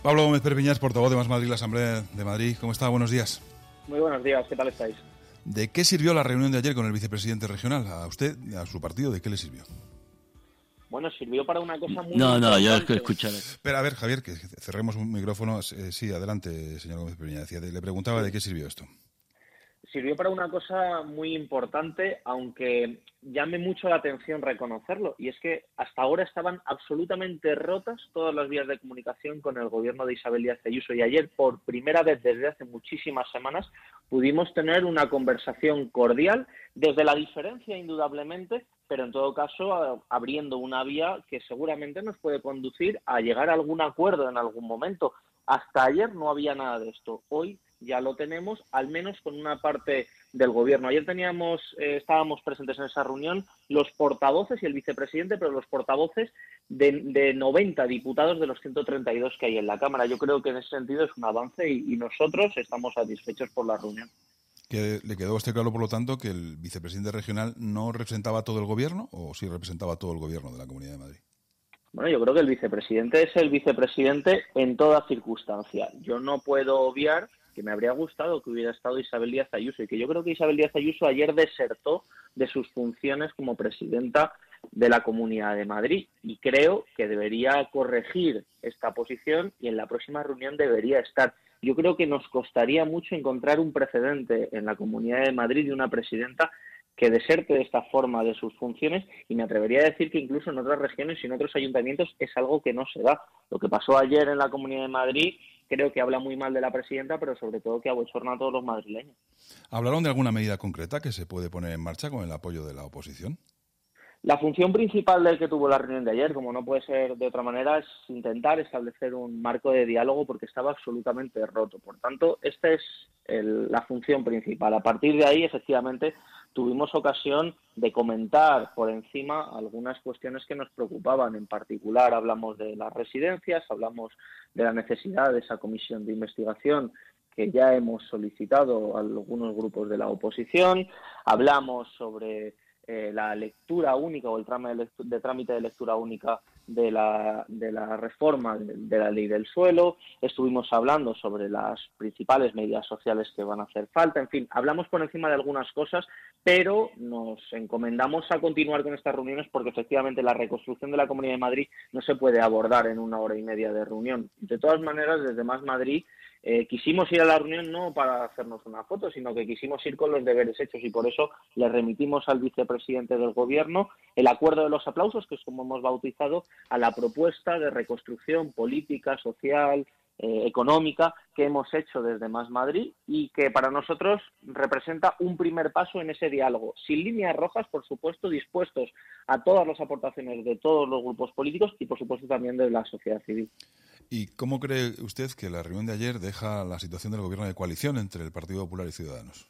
Pablo Gómez Perpiñás, portavoz de Más Madrid, la Asamblea de Madrid. ¿Cómo está? Buenos días. Muy buenos días, ¿qué tal estáis? ¿De qué sirvió la reunión de ayer con el vicepresidente regional? ¿A usted y a su partido de qué le sirvió? Bueno, sirvió para una cosa muy importante. No, yo escucharé. Espera, a ver, Javier, que cerremos un micrófono. Sí, adelante, señor Gómez Perpiñás. Le preguntaba de qué sirvió esto. Sirvió para una cosa muy importante, aunque llame mucho la atención reconocerlo, y es que hasta ahora estaban absolutamente rotas todas las vías de comunicación con el gobierno de Isabel Díaz Ayuso, y ayer, por primera vez desde hace muchísimas semanas, pudimos tener una conversación cordial, desde la diferencia indudablemente, pero en todo caso abriendo una vía que seguramente nos puede conducir a llegar a algún acuerdo en algún momento. Hasta ayer no había nada de esto. Hoy ya lo tenemos, al menos con una parte del gobierno. Ayer estábamos presentes en esa reunión los portavoces y el vicepresidente, pero los portavoces de 90 diputados de los 132 que hay en la Cámara. Yo creo que en ese sentido es un avance y nosotros estamos satisfechos por la reunión. ¿Que le quedó a usted claro, por lo tanto, que el vicepresidente regional no representaba a todo el gobierno o sí representaba a todo el gobierno de la Comunidad de Madrid? Bueno, yo creo que el vicepresidente es el vicepresidente en toda circunstancia. Yo no puedo obviar que me habría gustado que hubiera estado Isabel Díaz Ayuso y que yo creo que Isabel Díaz Ayuso ayer desertó de sus funciones como presidenta de la Comunidad de Madrid y creo que debería corregir esta posición y en la próxima reunión debería estar. Yo creo que nos costaría mucho encontrar un precedente en la Comunidad de Madrid de una presidenta que deserte de esta forma de sus funciones y me atrevería a decir que incluso en otras regiones y en otros ayuntamientos es algo que no se da. Lo que pasó ayer en la Comunidad de Madrid creo que habla muy mal de la presidenta, pero sobre todo que abochorna a todos los madrileños. ¿Hablaron de alguna medida concreta que se puede poner en marcha con el apoyo de la oposición? La función principal del que tuvo la reunión de ayer, como no puede ser de otra manera, es intentar establecer un marco de diálogo porque estaba absolutamente roto. Por tanto, esta es la función principal. A partir de ahí, efectivamente, tuvimos ocasión de comentar por encima algunas cuestiones que nos preocupaban. En particular, hablamos de las residencias, hablamos de la necesidad de esa comisión de investigación que ya hemos solicitado a algunos grupos de la oposición, hablamos sobre la lectura única o el trámite de lectura única de la reforma de la ley del suelo, estuvimos hablando sobre las principales medidas sociales que van a hacer falta, en fin, hablamos por encima de algunas cosas, pero nos encomendamos a continuar con estas reuniones porque efectivamente la reconstrucción de la Comunidad de Madrid no se puede abordar en 1 hora y media de reunión. De todas maneras, desde Más Madrid quisimos ir a la reunión no para hacernos una foto, sino que quisimos ir con los deberes hechos y por eso le remitimos al vicepresidente del Gobierno el acuerdo de los aplausos, que es como hemos bautizado a la propuesta de reconstrucción política, social, económica que hemos hecho desde Más Madrid y que para nosotros representa un primer paso en ese diálogo, sin líneas rojas, por supuesto, dispuestos a todas las aportaciones de todos los grupos políticos y, por supuesto, también de la sociedad civil. ¿Y cómo cree usted que la reunión de ayer deja la situación del gobierno de coalición entre el Partido Popular y Ciudadanos?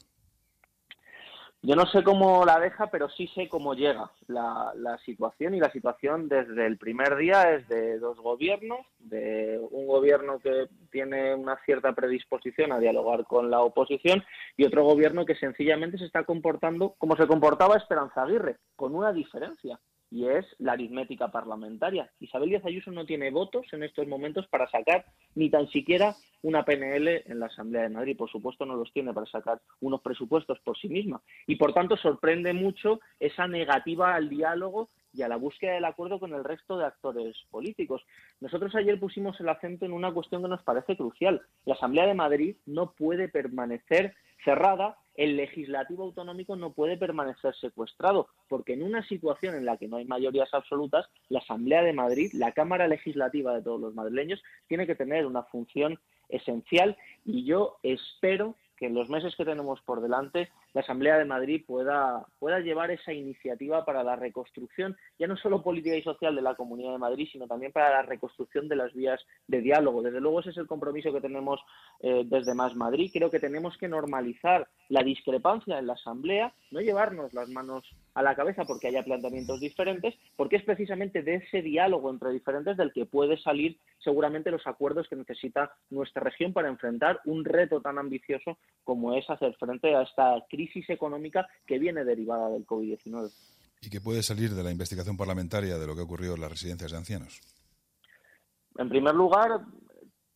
Yo no sé cómo la deja, pero sí sé cómo llega la situación, y la situación desde el primer día es de dos gobiernos, de un gobierno que tiene una cierta predisposición a dialogar con la oposición y otro gobierno que sencillamente se está comportando como se comportaba Esperanza Aguirre, con una diferencia. Y es la aritmética parlamentaria. Isabel Díaz Ayuso no tiene votos en estos momentos para sacar ni tan siquiera una PNL en la Asamblea de Madrid. Por supuesto no los tiene para sacar unos presupuestos por sí misma. Y por tanto sorprende mucho esa negativa al diálogo y a la búsqueda del acuerdo con el resto de actores políticos. Nosotros ayer pusimos el acento en una cuestión que nos parece crucial. La Asamblea de Madrid no puede permanecer cerrada, el legislativo autonómico no puede permanecer secuestrado, porque en una situación en la que no hay mayorías absolutas, la Asamblea de Madrid, la Cámara Legislativa de todos los madrileños, tiene que tener una función esencial y yo espero que en los meses que tenemos por delante la Asamblea de Madrid pueda llevar esa iniciativa para la reconstrucción, ya no solo política y social de la Comunidad de Madrid, sino también para la reconstrucción de las vías de diálogo. Desde luego ese es el compromiso que tenemos desde Más Madrid. Creo que tenemos que normalizar la discrepancia en la Asamblea, no llevarnos las manos a la cabeza porque haya planteamientos diferentes, porque es precisamente de ese diálogo entre diferentes del que puede salir seguramente los acuerdos que necesita nuestra región para enfrentar un reto tan ambicioso como es hacer frente a esta crisis económica que viene derivada del COVID-19. ¿Y qué puede salir de la investigación parlamentaria de lo que ha ocurrido en las residencias de ancianos? En primer lugar,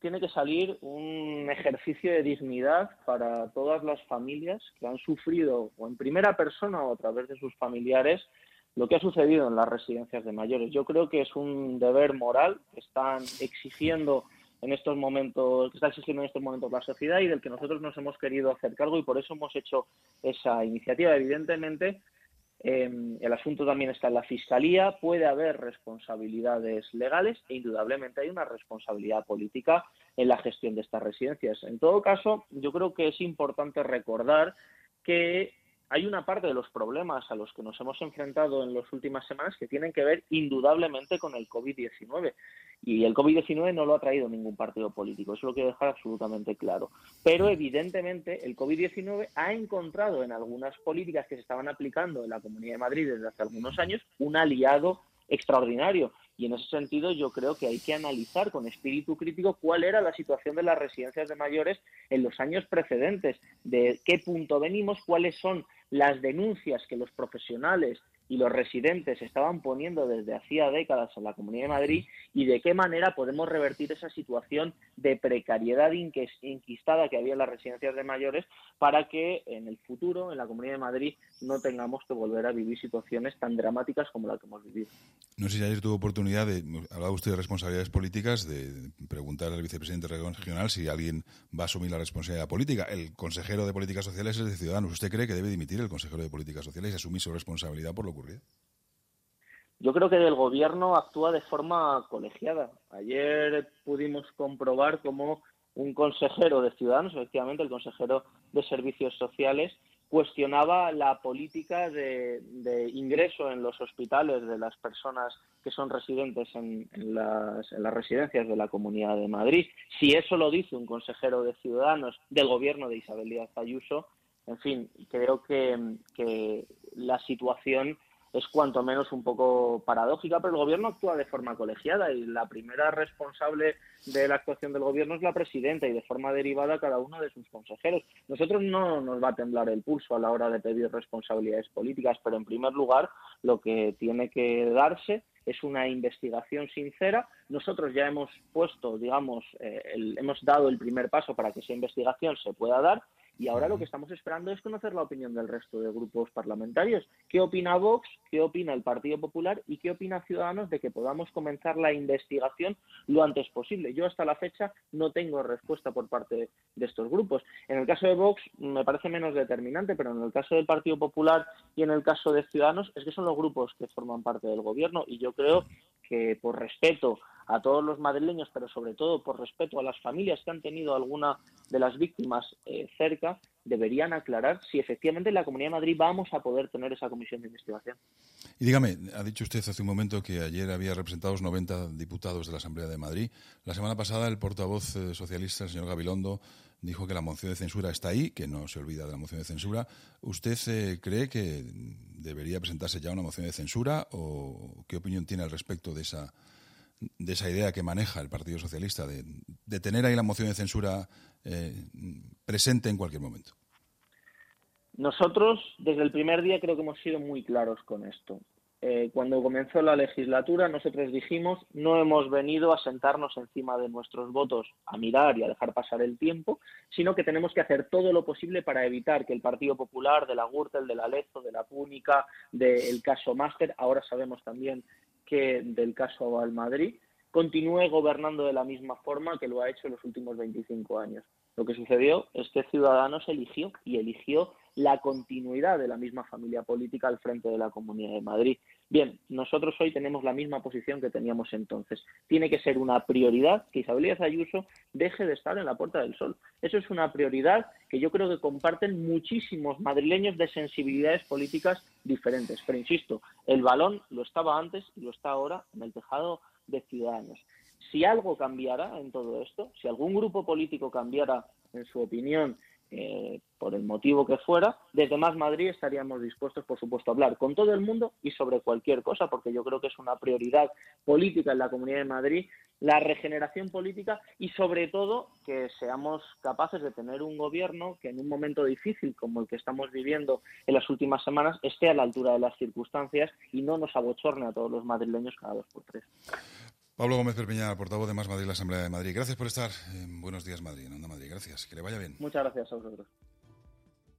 tiene que salir un ejercicio de dignidad para todas las familias que han sufrido, o en primera persona o a través de sus familiares, lo que ha sucedido en las residencias de mayores. Yo creo que es un deber moral que están exigiendo en estos momentos, que está exigiendo en estos momentos la sociedad y del que nosotros nos hemos querido hacer cargo y por eso hemos hecho esa iniciativa. Evidentemente, el asunto también está en la Fiscalía, puede haber responsabilidades legales e indudablemente hay una responsabilidad política en la gestión de estas residencias. En todo caso, yo creo que es importante recordar que hay una parte de los problemas a los que nos hemos enfrentado en las últimas semanas que tienen que ver indudablemente con el COVID-19. Y el COVID-19 no lo ha traído ningún partido político, eso lo quiero dejar absolutamente claro. Pero evidentemente el COVID-19 ha encontrado en algunas políticas que se estaban aplicando en la Comunidad de Madrid desde hace algunos años un aliado extraordinario. Y en ese sentido yo creo que hay que analizar con espíritu crítico cuál era la situación de las residencias de mayores en los años precedentes, de qué punto venimos, cuáles son las denuncias que los profesionales y los residentes estaban poniendo desde hacía décadas en la Comunidad de Madrid y de qué manera podemos revertir esa situación de precariedad inquistada que había en las residencias de mayores para que en el futuro, en la Comunidad de Madrid, no tengamos que volver a vivir situaciones tan dramáticas como la que hemos vivido. No sé si ayer tuvo oportunidad hablaba usted de responsabilidades políticas, de preguntar al vicepresidente regional si alguien va a asumir la responsabilidad política. El consejero de Políticas Sociales es de Ciudadanos. ¿Usted cree que debe dimitir el consejero de Políticas Sociales y asumir su responsabilidad por lo ocurrido? Yo creo que el Gobierno actúa de forma colegiada. Ayer pudimos comprobar cómo un consejero de Ciudadanos, efectivamente el consejero de Servicios Sociales, cuestionaba la política de ingreso en los hospitales de las personas que son residentes en las residencias de la Comunidad de Madrid. Si eso lo dice un consejero de Ciudadanos del Gobierno de Isabel Díaz Ayuso, en fin, creo que la situación es cuanto menos un poco paradójica, pero el Gobierno actúa de forma colegiada y la primera responsable de la actuación del Gobierno es la presidenta y de forma derivada cada uno de sus consejeros. Nosotros no nos va a temblar el pulso a la hora de pedir responsabilidades políticas, pero en primer lugar lo que tiene que darse es una investigación sincera. Nosotros ya hemos puesto, hemos dado el primer paso para que esa investigación se pueda dar. Y ahora lo que estamos esperando es conocer la opinión del resto de grupos parlamentarios. ¿Qué opina Vox? ¿Qué opina el Partido Popular? ¿Y qué opina Ciudadanos de que podamos comenzar la investigación lo antes posible? Yo hasta la fecha no tengo respuesta por parte de estos grupos. En el caso de Vox me parece menos determinante, pero en el caso del Partido Popular y en el caso de Ciudadanos es que son los grupos que forman parte del Gobierno y yo creo que por respeto a todos los madrileños, pero sobre todo por respeto a las familias que han tenido alguna de las víctimas cerca, deberían aclarar si efectivamente en la Comunidad de Madrid vamos a poder tener esa comisión de investigación. Y dígame, ha dicho usted hace un momento que ayer había representados 90 diputados de la Asamblea de Madrid. La semana pasada el portavoz socialista, el señor Gabilondo, dijo que la moción de censura está ahí, que no se olvida de la moción de censura. ¿Usted cree que debería presentarse ya una moción de censura o qué opinión tiene al respecto de esa idea que maneja el Partido Socialista de tener ahí la moción de censura presente en cualquier momento? Nosotros, desde el primer día, creo que hemos sido muy claros con esto. Cuando comenzó la legislatura, nosotros dijimos, no hemos venido a sentarnos encima de nuestros votos a mirar y a dejar pasar el tiempo, sino que tenemos que hacer todo lo posible para evitar que el Partido Popular, de la Gürtel, de la Lezo, de la Púnica, del caso Máster, ahora sabemos también que del caso Valmadrid, continúe gobernando de la misma forma que lo ha hecho en los últimos 25 años. Lo que sucedió es que Ciudadanos eligió la continuidad de la misma familia política al frente de la Comunidad de Madrid. Bien, nosotros hoy tenemos la misma posición que teníamos entonces. Tiene que ser una prioridad que Isabel Díaz Ayuso deje de estar en la Puerta del Sol. Eso es una prioridad que yo creo que comparten muchísimos madrileños de sensibilidades políticas diferentes. Pero insisto, el balón lo estaba antes y lo está ahora en el tejado de Ciudadanos. Si algo cambiara en todo esto, si algún grupo político cambiara en su opinión por el motivo que fuera, desde Más Madrid estaríamos dispuestos, por supuesto, a hablar con todo el mundo y sobre cualquier cosa, porque yo creo que es una prioridad política en la Comunidad de Madrid, la regeneración política y, sobre todo, que seamos capaces de tener un gobierno que en un momento difícil como el que estamos viviendo en las últimas semanas esté a la altura de las circunstancias y no nos abochorne a todos los madrileños cada 2 por 3. Pablo Gómez Perpiñán, portavoz de Más Madrid, la Asamblea de Madrid. Gracias por estar en Buenos Días Madrid, en Onda Madrid. Gracias, que le vaya bien. Muchas gracias a vosotros.